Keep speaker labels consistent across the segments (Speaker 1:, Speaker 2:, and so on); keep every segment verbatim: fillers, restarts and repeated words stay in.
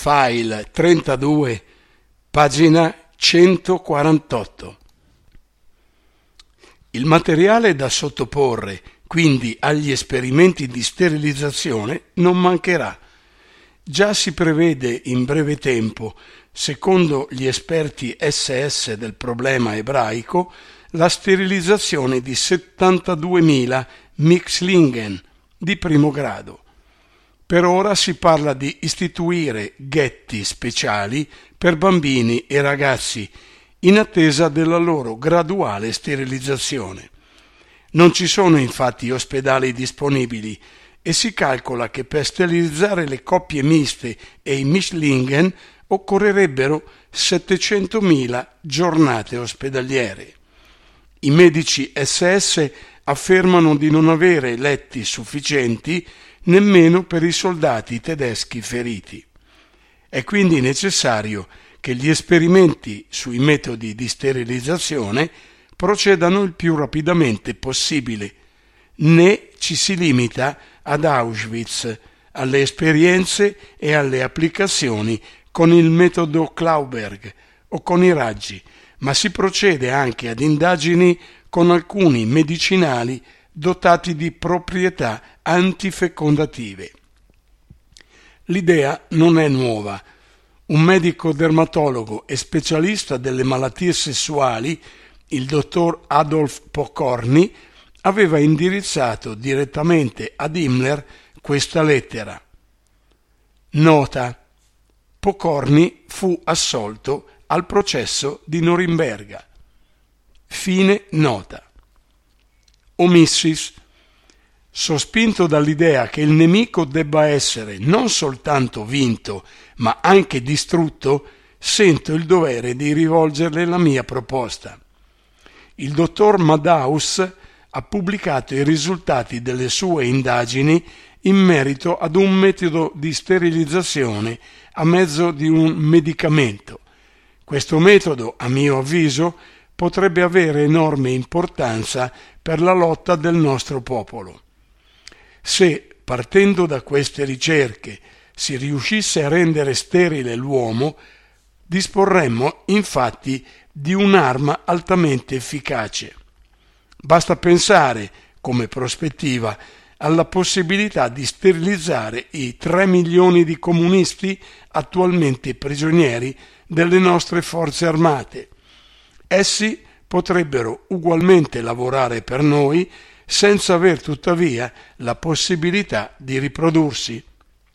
Speaker 1: File trentadue, pagina centoquarantotto. Il materiale da sottoporre, quindi, agli esperimenti di sterilizzazione non mancherà. Già si prevede in breve tempo, secondo gli esperti S S del problema ebraico, la sterilizzazione di settantaduemila Mixlingen di primo grado. Per ora si parla di istituire ghetti speciali per bambini e ragazzi in attesa della loro graduale sterilizzazione. Non ci sono infatti ospedali disponibili e si calcola che per sterilizzare le coppie miste e i Mixlingen occorrerebbero settecentomila giornate ospedaliere. I medici S S affermano di non avere letti sufficienti nemmeno per i soldati tedeschi feriti. È quindi necessario che gli esperimenti sui metodi di sterilizzazione procedano il più rapidamente possibile, né ci si limita ad Auschwitz, alle esperienze e alle applicazioni con il metodo Klauberg o con i raggi, ma si procede anche ad indagini con alcuni medicinali dotati di proprietà antifecondative. L'idea non è nuova. Un medico dermatologo e specialista delle malattie sessuali, il dottor Adolf Pokorny, aveva indirizzato direttamente ad Himmler questa lettera. Nota: Pokorny fu assolto al processo di Norimberga. Fine nota. Omissis. Sospinto dall'idea che il nemico debba essere non soltanto vinto, ma anche distrutto, sento il dovere di rivolgerle la mia proposta. Il dottor Madaus ha pubblicato i risultati delle sue indagini in merito ad un metodo di sterilizzazione a mezzo di un medicamento. Questo metodo, a mio avviso, potrebbe avere enorme importanza per la lotta del nostro popolo. Se, partendo da queste ricerche, si riuscisse a rendere sterile l'uomo, disporremmo infatti di un'arma altamente efficace. Basta pensare, come prospettiva, alla possibilità di sterilizzare i tre milioni di comunisti attualmente prigionieri delle nostre forze armate. Essi potrebbero ugualmente lavorare per noi senza aver tuttavia la possibilità di riprodursi.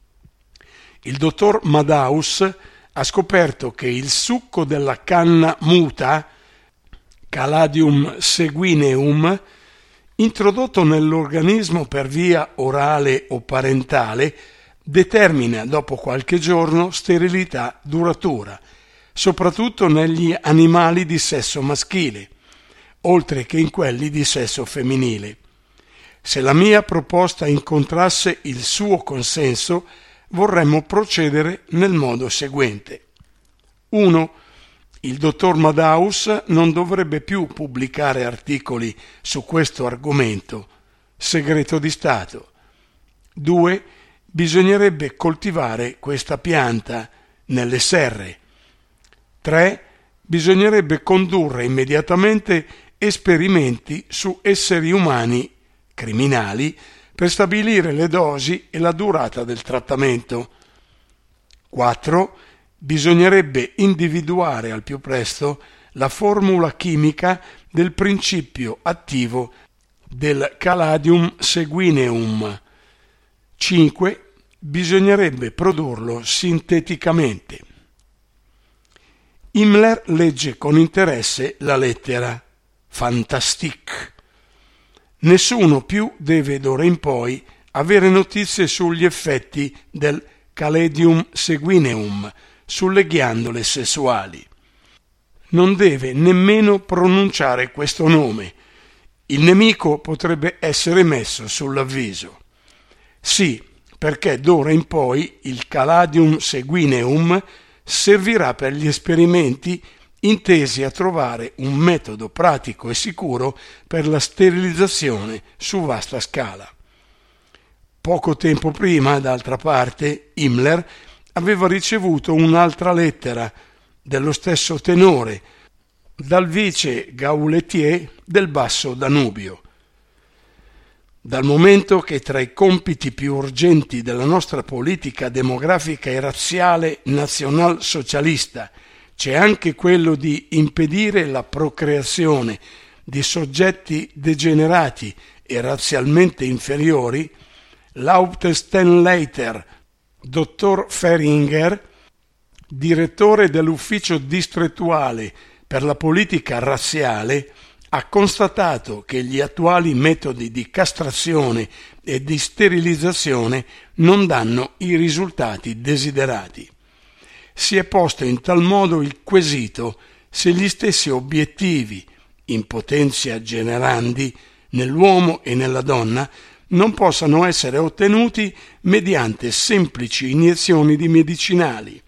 Speaker 1: Il dottor Madaus ha scoperto che il succo della canna muta, Caladium seguineum, introdotto nell'organismo per via orale o parentale, determina dopo qualche giorno sterilità duratura, soprattutto negli animali di sesso maschile, oltre che in quelli di sesso femminile. Se la mia proposta incontrasse il suo consenso, vorremmo procedere nel modo seguente. uno. Il dottor Madaus non dovrebbe più pubblicare articoli su questo argomento, segreto di Stato. due. Bisognerebbe coltivare questa pianta nelle serre. tre. Bisognerebbe condurre immediatamente esperimenti su esseri umani criminali per stabilire le dosi e la durata del trattamento. quattro. Bisognerebbe individuare al più presto la formula chimica del principio attivo del Caladium seguineum. cinque. Bisognerebbe produrlo sinteticamente. Himmler legge con interesse la lettera. Fantastique. Nessuno più deve d'ora in poi avere notizie sugli effetti del Caladium seguineum sulle ghiandole sessuali. Non deve nemmeno pronunciare questo nome. Il nemico potrebbe essere messo sull'avviso. Sì, perché d'ora in poi il Caladium seguineum servirà per gli esperimenti intesi a trovare un metodo pratico e sicuro per la sterilizzazione su vasta scala. Poco tempo prima, d'altra parte, Himmler aveva ricevuto un'altra lettera dello stesso tenore dal vice Gaulettier del Basso Danubio. Dal momento che tra i compiti più urgenti della nostra politica demografica e razziale nazionalsocialista c'è anche quello di impedire la procreazione di soggetti degenerati e razzialmente inferiori, l'Hauptstellenleiter dottor Feringer, direttore dell'ufficio distrettuale per la politica razziale, ha constatato che gli attuali metodi di castrazione e di sterilizzazione non danno i risultati desiderati. Si è posto in tal modo il quesito se gli stessi obiettivi, in potentia generandi, nell'uomo e nella donna, non possano essere ottenuti mediante semplici iniezioni di medicinali.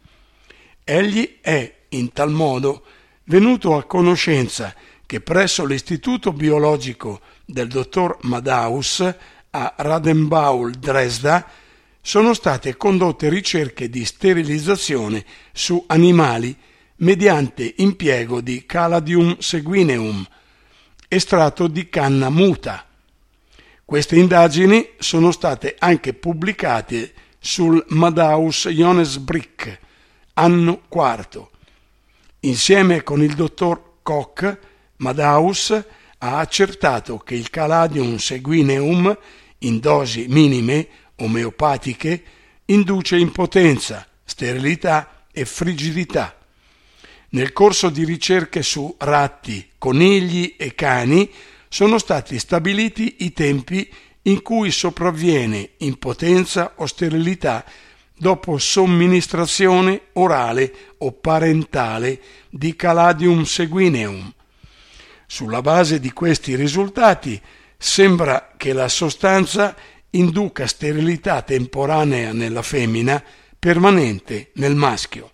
Speaker 1: Egli è, in tal modo, venuto a conoscenza che presso l'Istituto Biologico del dottor Madaus a Radenbaul, Dresda, sono state condotte ricerche di sterilizzazione su animali mediante impiego di Caladium seguineum, estratto di canna muta. Queste indagini sono state anche pubblicate sul Madaus Johannesbrick, anno quarto. Insieme con il dottor Koch, Madaus ha accertato che il Caladium seguineum, in dosi minime omeopatiche, induce impotenza, sterilità e frigidità. Nel corso di ricerche su ratti, conigli e cani sono stati stabiliti i tempi in cui sopravviene impotenza o sterilità dopo somministrazione orale o parentale di Caladium seguineum. Sulla base di questi risultati sembra che la sostanza induca sterilità temporanea nella femmina, permanente nel maschio.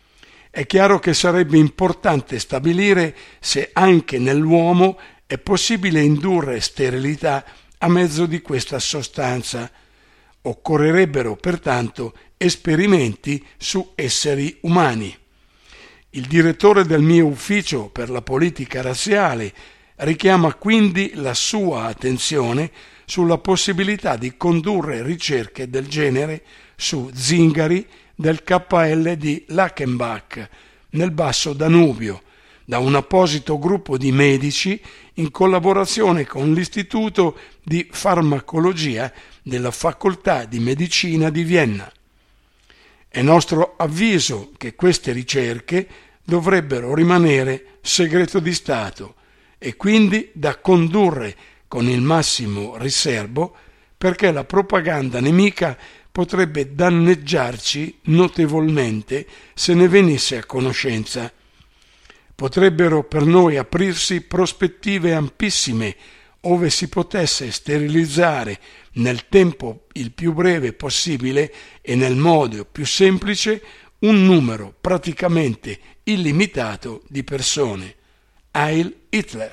Speaker 1: È chiaro che sarebbe importante stabilire se anche nell'uomo è possibile indurre sterilità a mezzo di questa sostanza. Occorrerebbero pertanto esperimenti su esseri umani. Il direttore del mio ufficio per la politica razziale richiama quindi la sua attenzione sulla possibilità di condurre ricerche del genere su zingari del K L di Lackenbach, nel Basso Danubio, da un apposito gruppo di medici in collaborazione con l'Istituto di Farmacologia della Facoltà di Medicina di Vienna. È nostro avviso che queste ricerche dovrebbero rimanere segreto di Stato e quindi da condurre con il massimo riserbo, perché la propaganda nemica potrebbe danneggiarci notevolmente se ne venisse a conoscenza. Potrebbero per noi aprirsi prospettive ampissime ove si potesse sterilizzare nel tempo il più breve possibile e nel modo più semplice un numero praticamente illimitato di persone. Heil Hitler.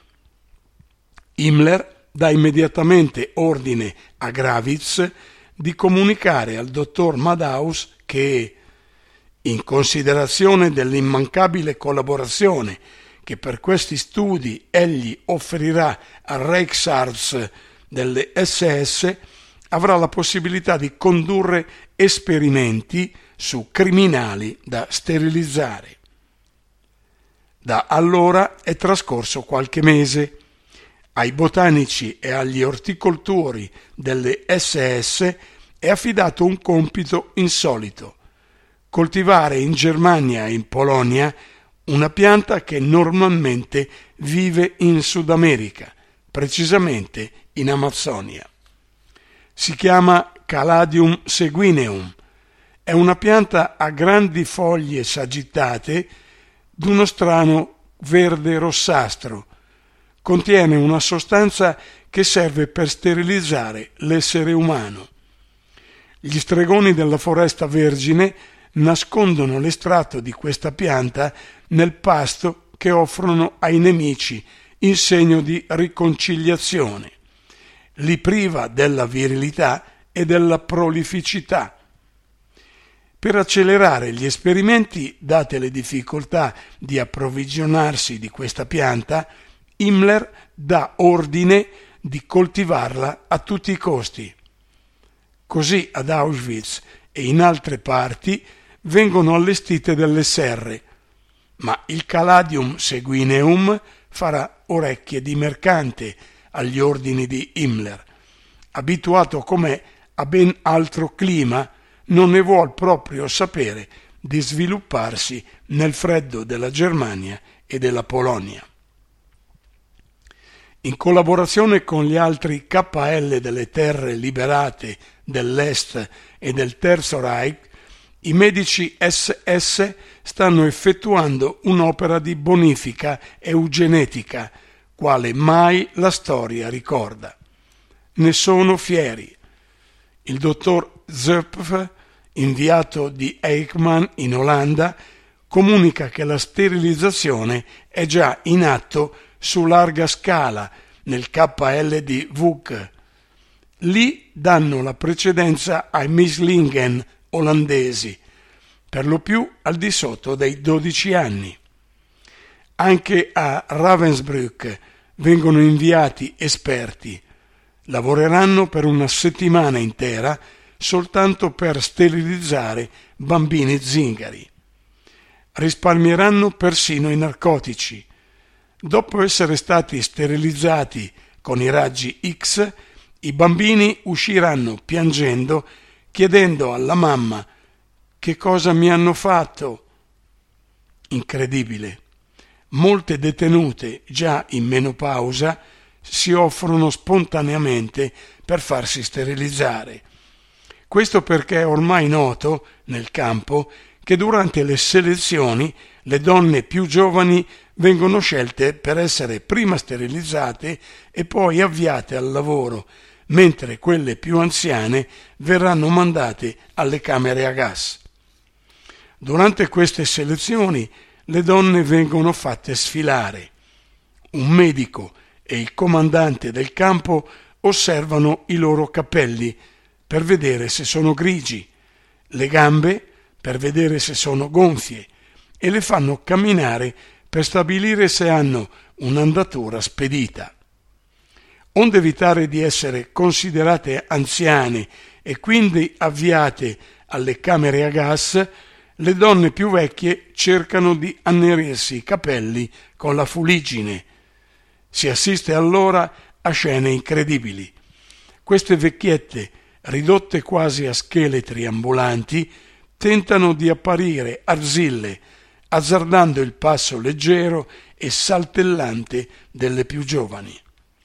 Speaker 1: Himmler dà immediatamente ordine a Gravitz di comunicare al dottor Madaus che, in considerazione dell'immancabile collaborazione che per questi studi egli offrirà al Reichsarzt delle S S, avrà la possibilità di condurre esperimenti su criminali da sterilizzare. Da allora è trascorso qualche mese. Ai botanici e agli orticoltori delle S S è affidato un compito insolito: coltivare in Germania e in Polonia una pianta che normalmente vive in Sud America, precisamente in Amazzonia. Si chiama Caladium seguineum. È una pianta a grandi foglie sagittate d'uno strano verde rossastro. Contiene una sostanza che serve per sterilizzare l'essere umano. Gli stregoni della foresta vergine nascondono l'estratto di questa pianta nel pasto che offrono ai nemici in segno di riconciliazione. Li priva della virilità e della prolificità. Per accelerare gli esperimenti, date le difficoltà di approvvigionarsi di questa pianta, Himmler dà ordine di coltivarla a tutti i costi. Così ad Auschwitz e in altre parti vengono allestite delle serre, ma il Caladium Seguineum farà orecchie di mercante agli ordini di Himmler. Abituato com'è a ben altro clima, non ne vuol proprio sapere di svilupparsi nel freddo della Germania e della Polonia. In collaborazione con gli altri K L delle terre liberate dell'Est e del Terzo Reich, i medici S S stanno effettuando un'opera di bonifica eugenetica, quale mai la storia ricorda. Ne sono fieri. Il dottor Zöpf, inviato di Eichmann in Olanda, comunica che la sterilizzazione è già in atto su larga scala nel K L di Vuk. Lì danno la precedenza ai mislingen olandesi, per lo più al di sotto dei dodici anni. Anche a Ravensbrück vengono inviati esperti. Lavoreranno per una settimana intera soltanto per sterilizzare bambini zingari. Risparmieranno persino i narcotici. Dopo essere stati sterilizzati con i raggi X, i bambini usciranno piangendo, chiedendo alla mamma: «Che cosa mi hanno fatto?» Incredibile. Molte detenute già in menopausa si offrono spontaneamente per farsi sterilizzare. Questo perché è ormai noto nel campo che durante le selezioni le donne più giovani vengono scelte per essere prima sterilizzate e poi avviate al lavoro, mentre quelle più anziane verranno mandate alle camere a gas. Durante queste selezioni le donne vengono fatte sfilare. Un medico e il comandante del campo osservano i loro capelli per vedere se sono grigi, le gambe per vedere se sono gonfie e le fanno camminare per stabilire se hanno un'andatura spedita. Onde evitare di essere considerate anziane e quindi avviate alle camere a gas, le donne più vecchie cercano di annerirsi i capelli con la fuliggine. Si assiste allora a scene incredibili. Queste vecchiette, ridotte quasi a scheletri ambulanti, tentano di apparire arzille, azzardando il passo leggero e saltellante delle più giovani.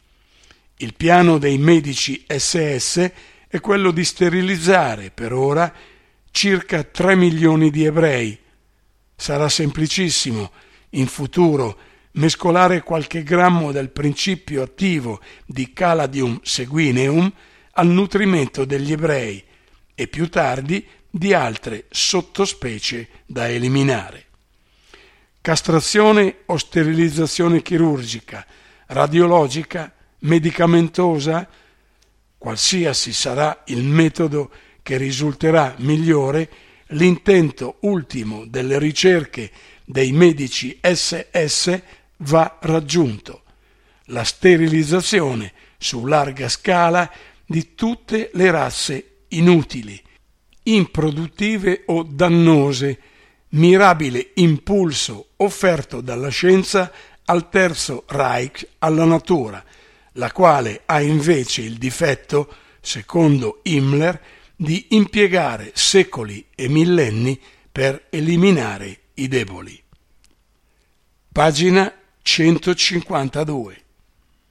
Speaker 1: Il piano dei medici S S è quello di sterilizzare per ora circa tre milioni di ebrei. Sarà semplicissimo, in futuro, mescolare qualche grammo del principio attivo di Caladium Seguineum al nutrimento degli ebrei e più tardi di altre sottospecie da eliminare. Castrazione o sterilizzazione chirurgica, radiologica, medicamentosa, qualsiasi sarà il metodo che risulterà migliore, l'intento ultimo delle ricerche dei medici S S va raggiunto: la sterilizzazione su larga scala di tutte le razze inutili, improduttive o dannose, mirabile impulso offerto dalla scienza al Terzo Reich alla natura, la quale ha invece il difetto, secondo Himmler, di impiegare secoli e millenni per eliminare i deboli. Pagina centocinquantadue.